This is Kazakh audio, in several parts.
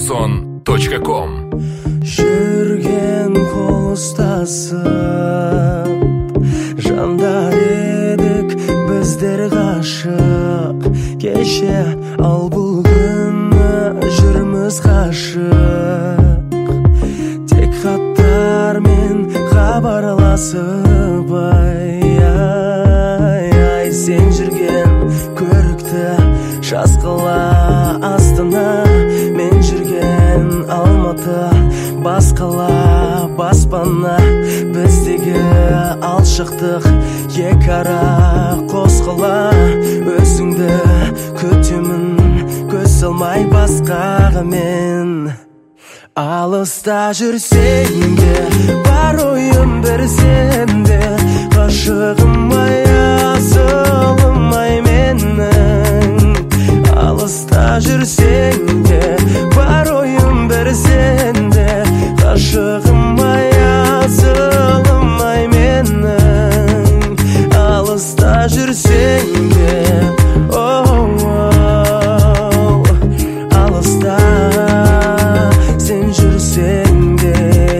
Arzon.com. Жүрген қол ұстасып жандар едік біздер ғашық кеше, ал бүгін жүрміз қашық. Тек хаттармен хабарласып ай сен жүрген көрікті жас қала Астана, мен жүрген Алматы, бас қала баспана. Біздегі алшықтық екі ара қос қала. Өзіңді күтемін көз салмай басқаға мен. Алыста жүрсең де бар ойым бір сенде, ғашығым ай асылым ай менің. Алыста жүрсең де бар ойым бір сенде, ғашығым ай асылым ай менің. Алыста жүрсең де алыста сен жүрсең де,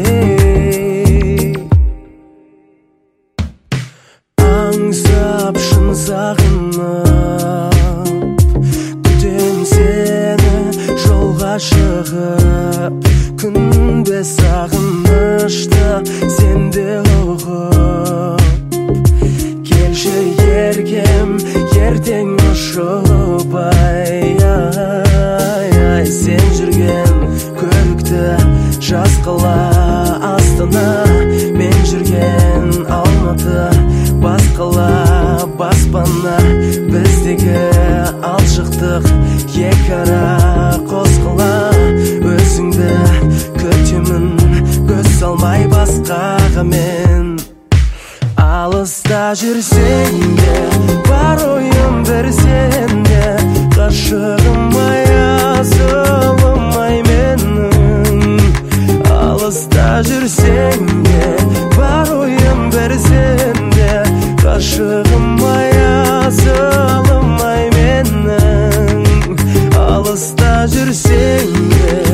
аңсап шын сағынып күтем сені жолға шығып. Күнде сағынышты сенде ұғып, келші еркем ертең ұшып ай сен жүрген көрікті жас қала Астана, мен жүрген Алматы, бас қала баспана. Біздегі алшықтық екі ара қос қала. Өзіңді күтемін көз салмай басқаға мен. Алыста жүрсең де бар ойым бір сенде, ғашығым ай асылым ай менің. Алыста жүрсең де бар ойым бір сенде, ғашығым ай асылым ай менің. Алыста жүрсең де